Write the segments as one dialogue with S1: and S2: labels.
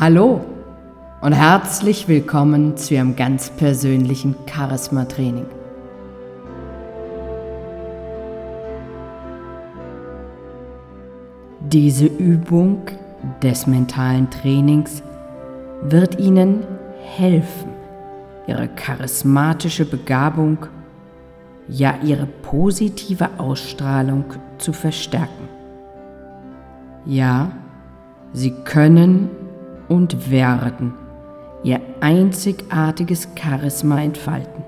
S1: Hallo und herzlich willkommen zu Ihrem ganz persönlichen Charisma-Training. Diese Übung des mentalen Trainings wird Ihnen helfen, Ihre charismatische Begabung, ja Ihre positive Ausstrahlung zu verstärken. Ja, Sie können und werden Ihr einzigartiges Charisma entfalten.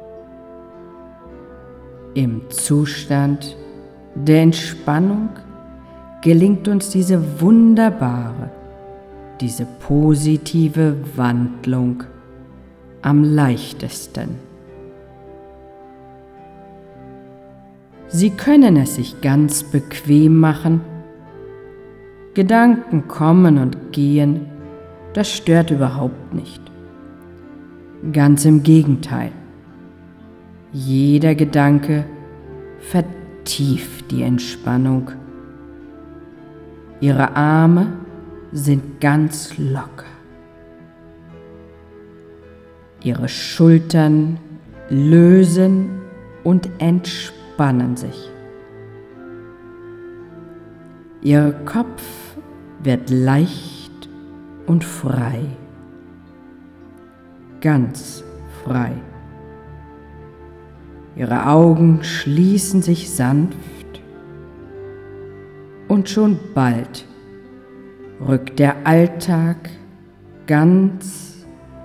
S1: Im Zustand der Entspannung gelingt uns diese wunderbare, diese positive Wandlung am leichtesten. Sie können es sich ganz bequem machen. Gedanken kommen und gehen, das stört überhaupt nicht. Ganz im Gegenteil. Jeder Gedanke vertieft die Entspannung. Ihre Arme sind ganz locker. Ihre Schultern lösen und entspannen sich. Ihr Kopf wird leicht und frei, ganz frei. Ihre Augen schließen sich sanft und schon bald rückt der Alltag ganz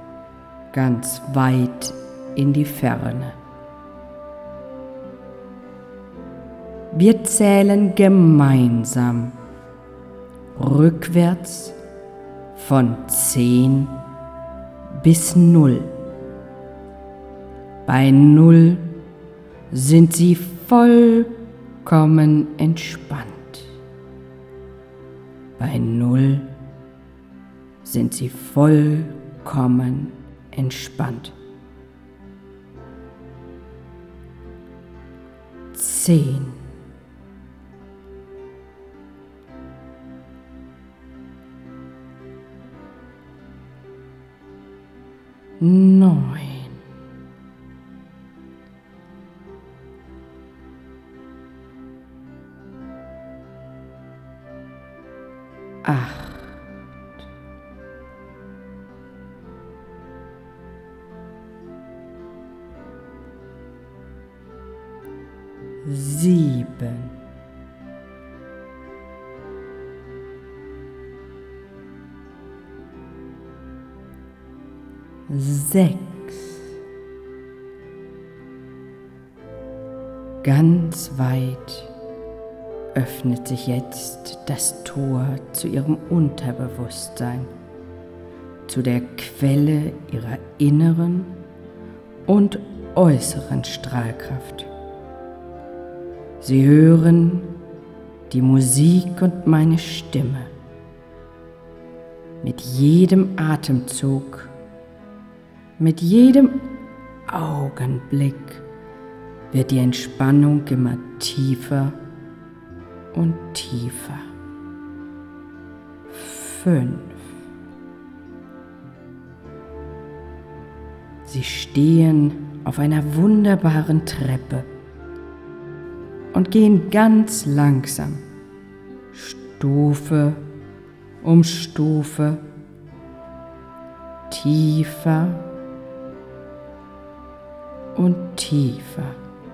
S1: weit in die Ferne. Wir zählen gemeinsam rückwärts von 10 bis 0. Bei 0 sind Sie vollkommen entspannt. Bei 0 sind Sie vollkommen entspannt. 10. 9. 8. 7. 6. Ganz weit öffnet sich jetzt das Tor zu Ihrem Unterbewusstsein, zu der Quelle Ihrer inneren und äußeren Strahlkraft. Sie hören die Musik und meine Stimme. Mit jedem Atemzug, mit jedem Augenblick wird die Entspannung immer tiefer und tiefer. 5. Sie stehen auf einer wunderbaren Treppe und gehen ganz langsam, Stufe um Stufe, tiefer und tiefer.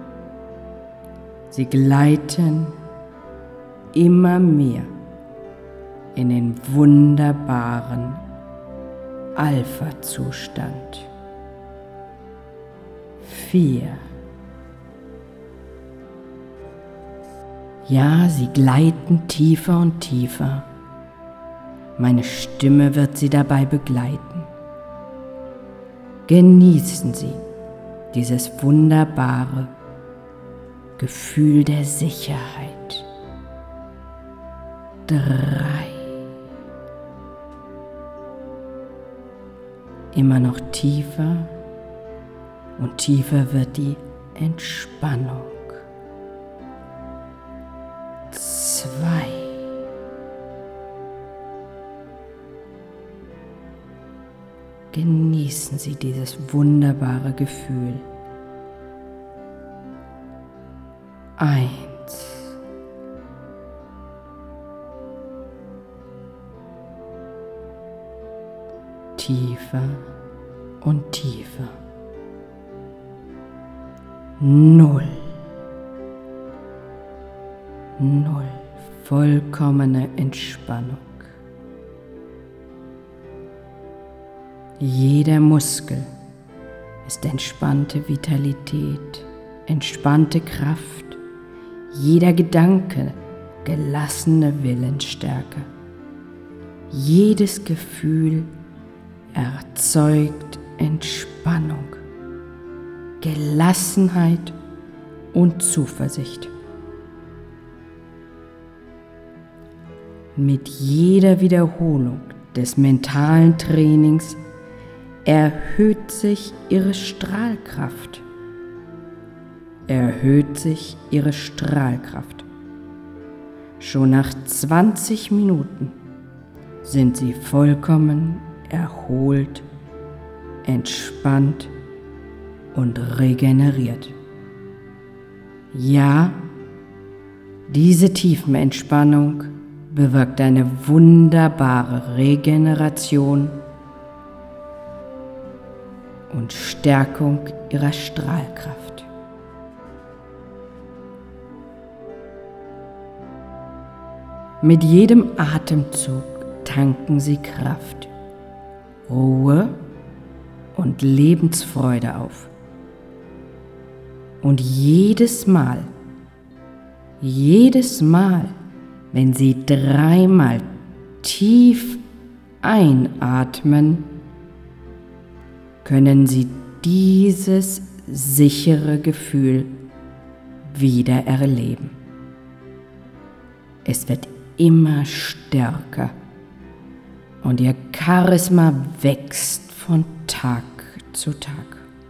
S1: Sie gleiten immer mehr in den wunderbaren Alpha-Zustand. 4. Ja, Sie gleiten tiefer und tiefer. Meine Stimme wird Sie dabei begleiten. Genießen Sie dieses wunderbare Gefühl der Sicherheit. 3. Immer noch tiefer und tiefer wird die Entspannung. 2. genießen Sie dieses wunderbare Gefühl. 1. Tiefer und tiefer. 0. Vollkommene Entspannung. Jeder Muskel ist entspannte Vitalität, entspannte Kraft, jeder Gedanke gelassene Willensstärke. Jedes Gefühl erzeugt Entspannung, Gelassenheit und Zuversicht. Mit jeder Wiederholung des mentalen Trainings erhöht sich Ihre Strahlkraft. Schon nach 20 Minuten sind Sie vollkommen erholt, entspannt und regeneriert. Ja, diese Tiefenentspannung bewirkt eine wunderbare Regeneration und Stärkung Ihrer Strahlkraft. Mit jedem Atemzug tanken Sie Kraft, Ruhe und Lebensfreude auf. Und jedes Mal, wenn Sie 3-mal tief einatmen, können Sie dieses sichere Gefühl wieder erleben. Es wird immer stärker und Ihr Charisma wächst von Tag zu Tag.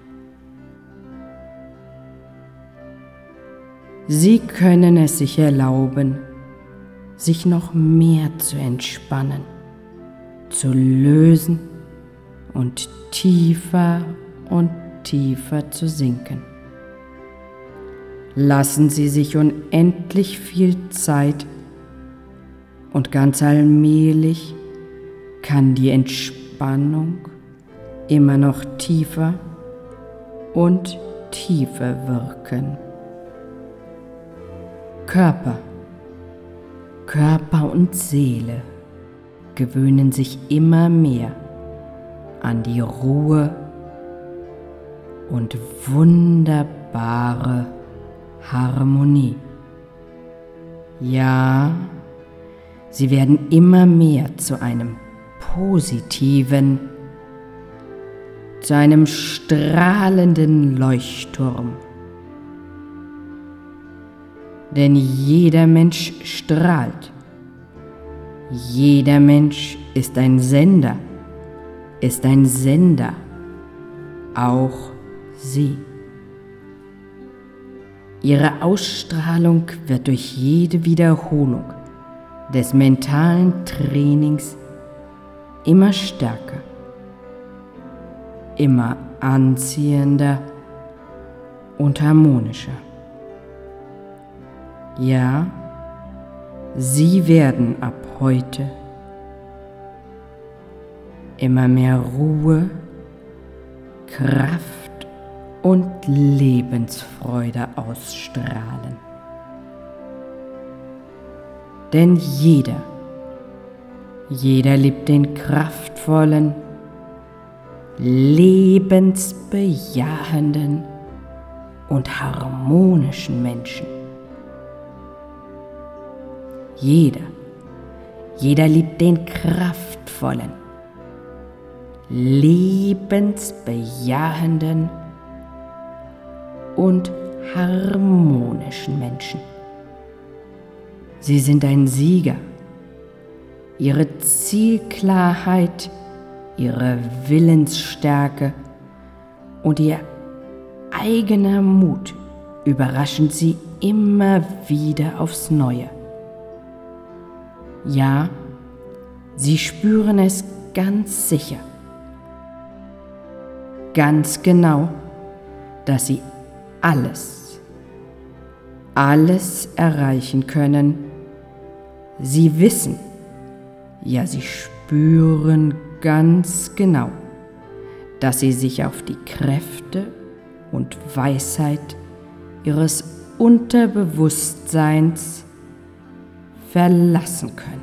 S1: Sie können es sich erlauben, sich noch mehr zu entspannen, zu lösen und tiefer zu sinken. Lassen Sie sich unendlich viel Zeit und ganz allmählich kann die Entspannung immer noch tiefer und tiefer wirken. Körper und Seele gewöhnen sich immer mehr an die Ruhe und wunderbare Harmonie. Ja, sie werden immer mehr zu einem positiven, zu einem strahlenden Leuchtturm. Denn jeder Mensch strahlt. Jeder Mensch ist ein Sender, auch Sie. Ihre Ausstrahlung wird durch jede Wiederholung des mentalen Trainings immer stärker, immer anziehender und harmonischer. Ja, Sie werden ab heute immer mehr Ruhe, Kraft und Lebensfreude ausstrahlen. Denn jeder liebt den kraftvollen, lebensbejahenden und harmonischen Menschen. Jeder liebt den kraftvollen, lebensbejahenden und harmonischen Menschen. Sie sind ein Sieger. Ihre Zielklarheit, ihre Willensstärke und ihr eigener Mut überraschen Sie immer wieder aufs Neue. Ja, Sie spüren es ganz sicher. ganz genau, dass sie alles erreichen können. Sie wissen, ja, sie spüren ganz genau, dass sie sich auf die Kräfte und Weisheit ihres Unterbewusstseins verlassen können.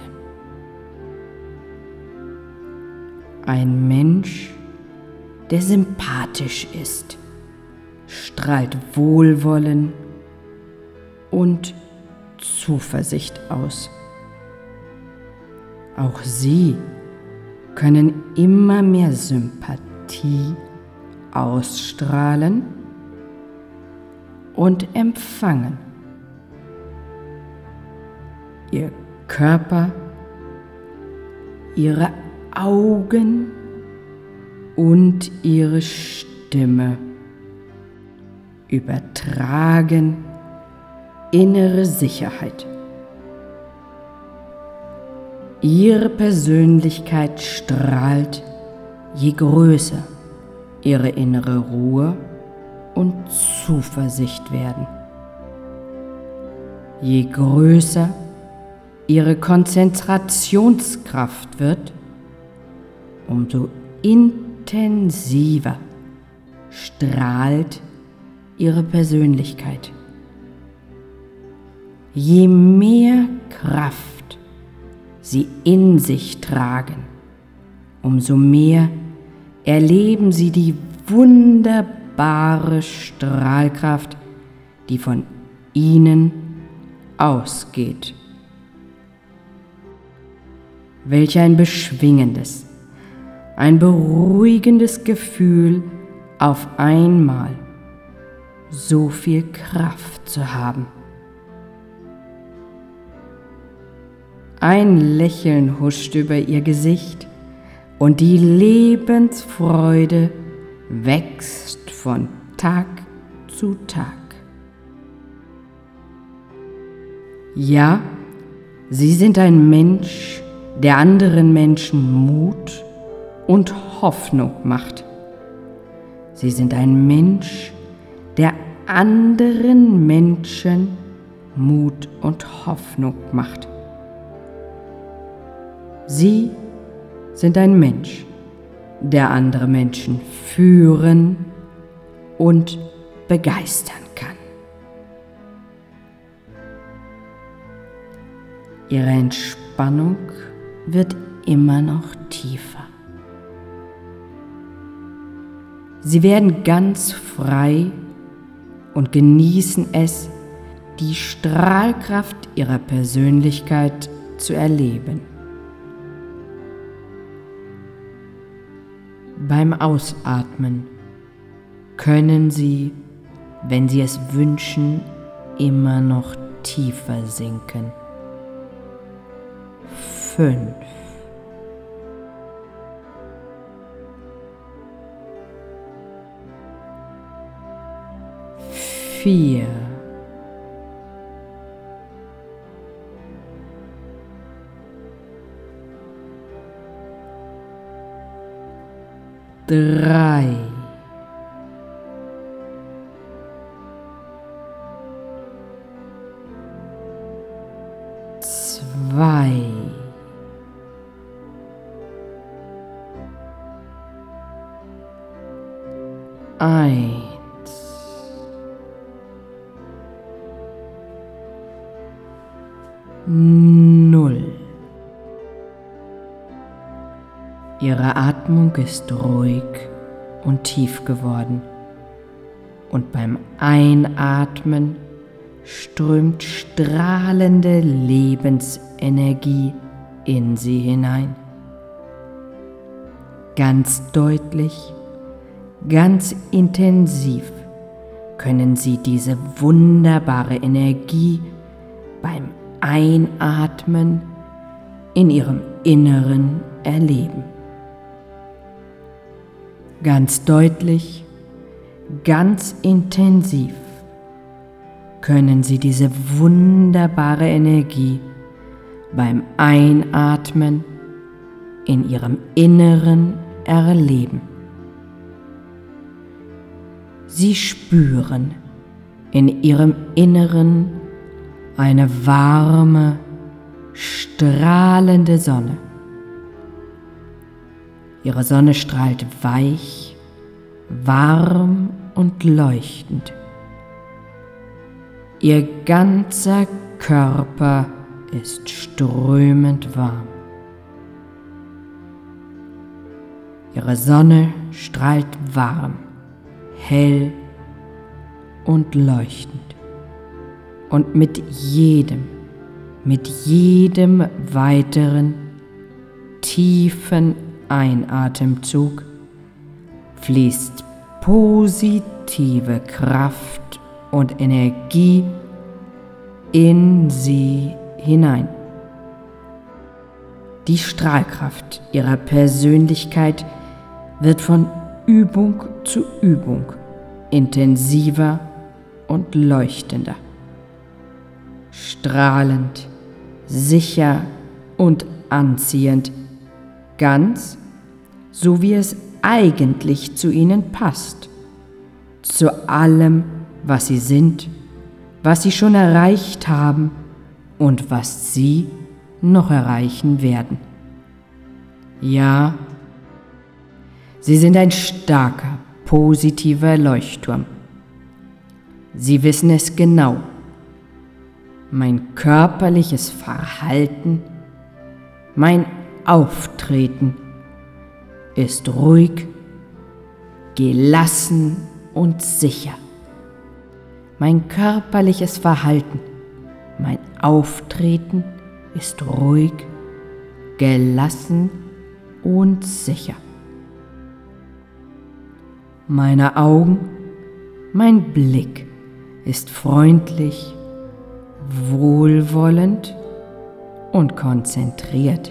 S1: Ein Mensch, der sympathisch ist, strahlt Wohlwollen und Zuversicht aus. Auch sie können immer mehr Sympathie ausstrahlen und empfangen. Ihr Körper, ihre Augen und ihre Stimme übertragen innere Sicherheit. Ihre Persönlichkeit strahlt, je größer ihre innere Ruhe und Zuversicht werden. Je größer ihre Konzentrationskraft wird, umso intensiver strahlt ihre Persönlichkeit. Je mehr Kraft sie in sich tragen, umso mehr erleben sie die wunderbare Strahlkraft, die von ihnen ausgeht. Welch ein beschwingendes, ein beruhigendes Gefühl, auf einmal so viel Kraft zu haben. Ein Lächeln huscht über ihr Gesicht und die Lebensfreude wächst von Tag zu Tag. Ja, sie sind ein Mensch, der anderen Menschen Mut und Hoffnung macht. Sie sind ein Mensch, der anderen Menschen Mut und Hoffnung macht. Sie sind ein Mensch, der andere Menschen führen und begeistern kann. Ihre Entspannung wird immer noch tiefer. Sie werden ganz frei und genießen es, die Strahlkraft ihrer Persönlichkeit zu erleben. Beim Ausatmen können Sie, wenn Sie es wünschen, immer noch tiefer sinken. 5. 4. 3. 2. 1. 0. Ihre Atmung ist ruhig und tief geworden und beim Einatmen strömt strahlende Lebensenergie in Sie hinein. Ganz deutlich, ganz intensiv können Sie diese wunderbare Energie beim Einatmen in Ihrem Inneren erleben. Ganz deutlich, ganz intensiv können Sie diese wunderbare Energie beim Einatmen in Ihrem Inneren erleben. Sie spüren in ihrem Inneren eine warme, strahlende Sonne. Ihre Sonne strahlt weich, warm und leuchtend. Ihr ganzer Körper ist strömend warm. Ihre Sonne strahlt warm, hell und leuchtend. Und mit jedem weiteren tiefen Einatemzug fließt positive Kraft und Energie in sie hinein. Die Strahlkraft ihrer Persönlichkeit wird von Übung zu Übung intensiver und leuchtender. Strahlend, sicher und anziehend, ganz so wie es eigentlich zu ihnen passt, zu allem, was sie sind, was sie schon erreicht haben und was sie noch erreichen werden. Ja, sie sind ein starker, positiver Leuchtturm. Sie wissen es genau. Mein körperliches Verhalten, mein Auftreten ist ruhig, gelassen und sicher. Mein körperliches Verhalten, mein Auftreten ist ruhig, gelassen und sicher. Meine Augen, mein Blick ist freundlich, wohlwollend und konzentriert.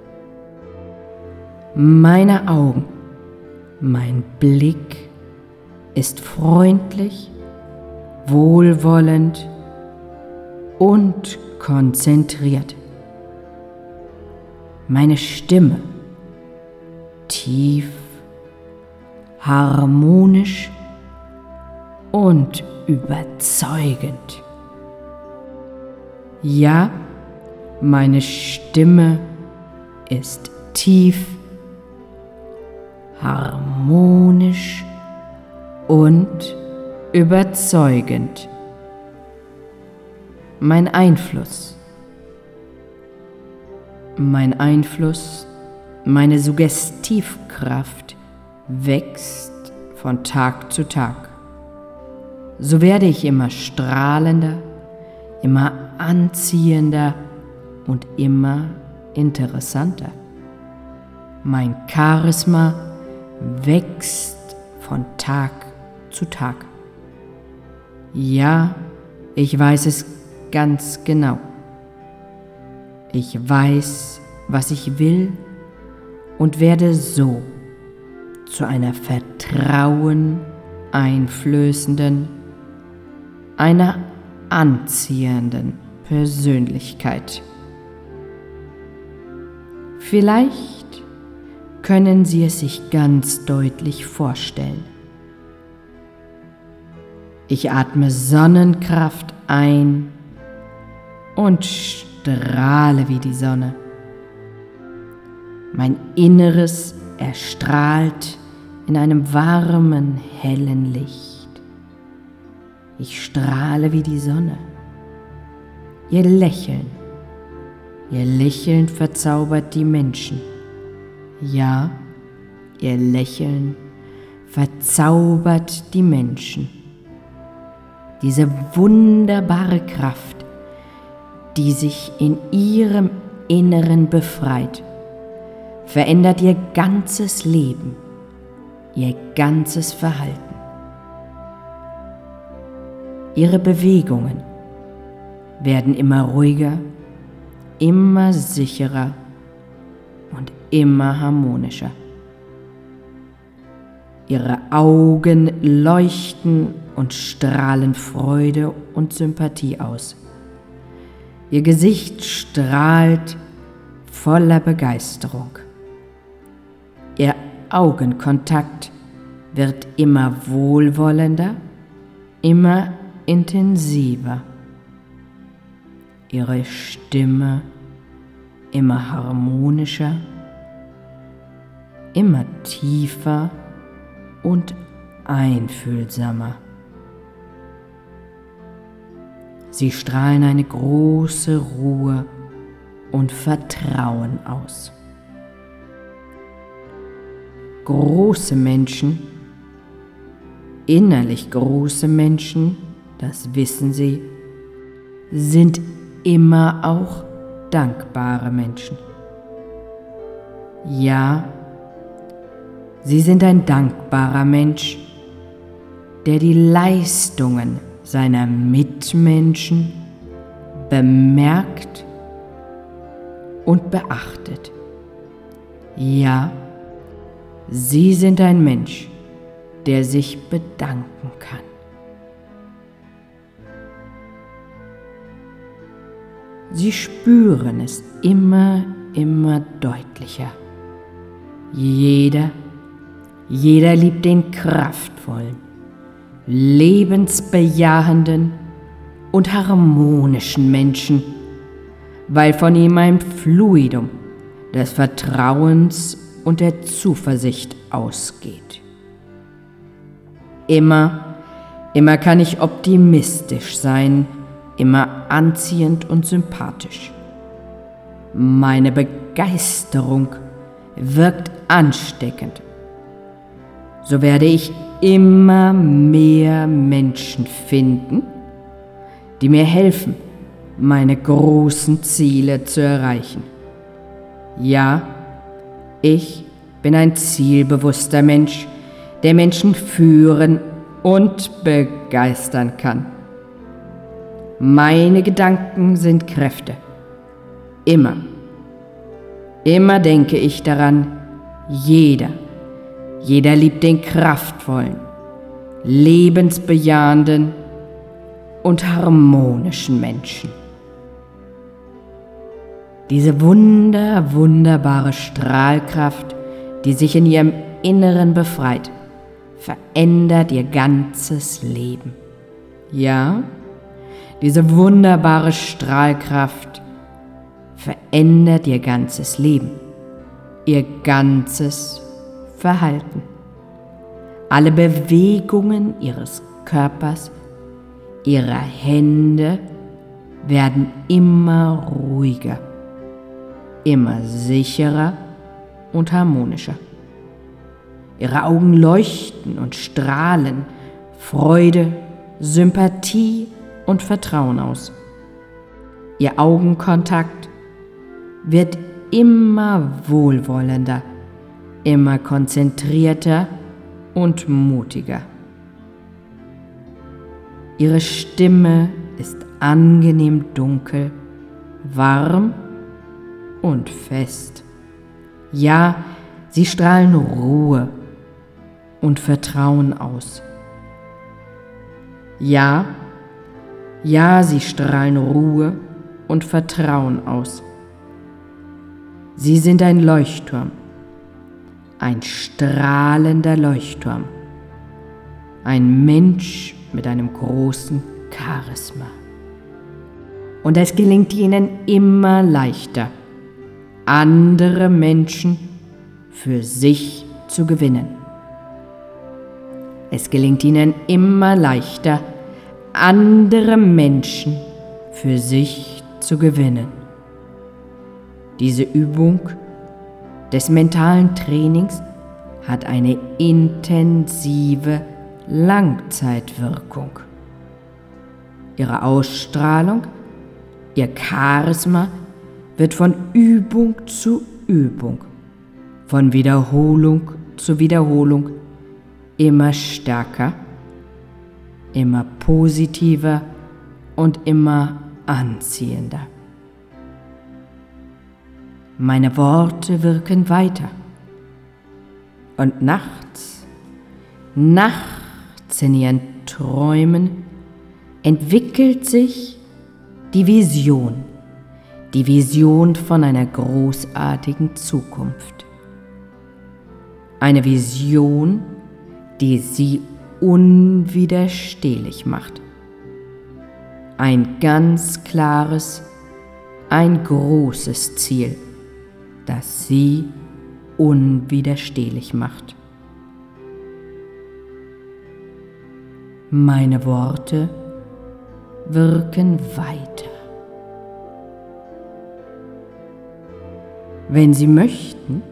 S1: Meine Augen, mein Blick ist freundlich, wohlwollend und konzentriert. Meine Stimme, tief, harmonisch und überzeugend. Ja, meine Stimme ist tief, harmonisch und überzeugend. Mein Einfluss, meine Suggestivkraft wächst von Tag zu Tag. So werde ich immer strahlender, immer anziehender und immer interessanter. Mein Charisma wächst von Tag zu Tag. Ja, ich weiß es ganz genau. Ich weiß, was ich will und werde so zu einer vertraueneinflößenden, einer anziehenden Persönlichkeit. Vielleicht können Sie es sich ganz deutlich vorstellen. Ich atme Sonnenkraft ein und strahle wie die Sonne. Mein Inneres erstrahlt in einem warmen, hellen Licht. Ich strahle wie die Sonne. Ihr Lächeln verzaubert die Menschen. Ja, Ihr Lächeln verzaubert die Menschen. Diese wunderbare Kraft, die sich in ihrem Inneren befreit, verändert ihr ganzes Leben, ihr ganzes Verhalten. Ihre Bewegungen werden immer ruhiger, immer sicherer und immer harmonischer. Ihre Augen leuchten und strahlen Freude und Sympathie aus. Ihr Gesicht strahlt voller Begeisterung. Ihr Augenkontakt wird immer wohlwollender, immer intensiver. Ihre Stimme immer harmonischer, immer tiefer und einfühlsamer. Sie strahlen eine große Ruhe und Vertrauen aus. Große Menschen, innerlich große Menschen, das wissen Sie, sind immer auch dankbare Menschen. Ja, Sie sind ein dankbarer Mensch, der die Leistungen seiner Mitmenschen bemerkt und beachtet. Ja, Sie sind ein Mensch, der sich bedanken kann. Sie spüren es immer deutlicher. Jeder liebt den kraftvollen, lebensbejahenden und harmonischen Menschen, weil von ihm ein Fluidum des Vertrauens und der Zuversicht ausgeht. Immer kann ich optimistisch sein, immer anziehend und sympathisch. Meine Begeisterung wirkt ansteckend. So werde ich immer mehr Menschen finden, die mir helfen, meine großen Ziele zu erreichen. Ja, ich bin ein zielbewusster Mensch, der Menschen führen und begeistern kann. Meine Gedanken sind Kräfte. Immer denke ich daran, jeder liebt den kraftvollen, lebensbejahenden und harmonischen Menschen. Diese wunderbare Strahlkraft, die sich in ihrem Inneren befreit, verändert ihr ganzes Leben. Ja, diese wunderbare Strahlkraft verändert ihr ganzes Leben, ihr ganzes Verhalten. Alle Bewegungen ihres Körpers, ihrer Hände werden immer ruhiger, immer sicherer und harmonischer. Ihre Augen leuchten und strahlen Freude, Sympathie und Vertrauen aus. Ihr Augenkontakt wird immer wohlwollender, immer konzentrierter und mutiger. Ihre Stimme ist angenehm dunkel, warm und fest. Ja, sie strahlen Ruhe und Vertrauen aus. Ja, sie strahlen Ruhe und Vertrauen aus. Sie sind ein Leuchtturm, ein strahlender Leuchtturm, ein Mensch mit einem großen Charisma. Und es gelingt ihnen immer leichter, andere Menschen für sich zu gewinnen. Es gelingt ihnen immer leichter, andere Menschen für sich zu gewinnen. Diese Übung des mentalen Trainings hat eine intensive Langzeitwirkung. Ihre Ausstrahlung, ihr Charisma wird von Übung zu Übung, von Wiederholung zu Wiederholung immer stärker, immer positiver und immer anziehender. Meine Worte wirken weiter. Und nachts in ihren Träumen entwickelt sich die Vision von einer großartigen Zukunft. Eine Vision, die Sie unwiderstehlich macht. Ein ganz klares, ein großes Ziel, das Sie unwiderstehlich macht. Meine Worte wirken weiter. Wenn Sie möchten,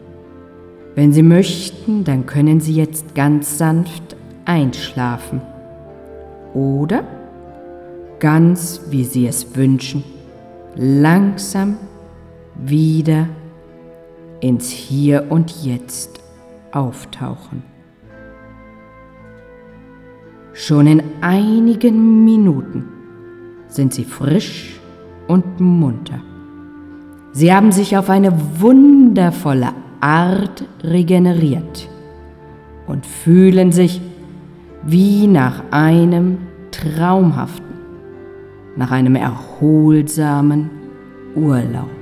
S1: dann können Sie jetzt ganz sanft einschlafen oder, ganz wie Sie es wünschen, langsam wieder ins Hier und Jetzt auftauchen. Schon in einigen Minuten sind Sie frisch und munter. Sie haben sich auf eine wundervolle Art regeneriert und fühlen sich wie nach einem traumhaften, nach einem erholsamen Urlaub.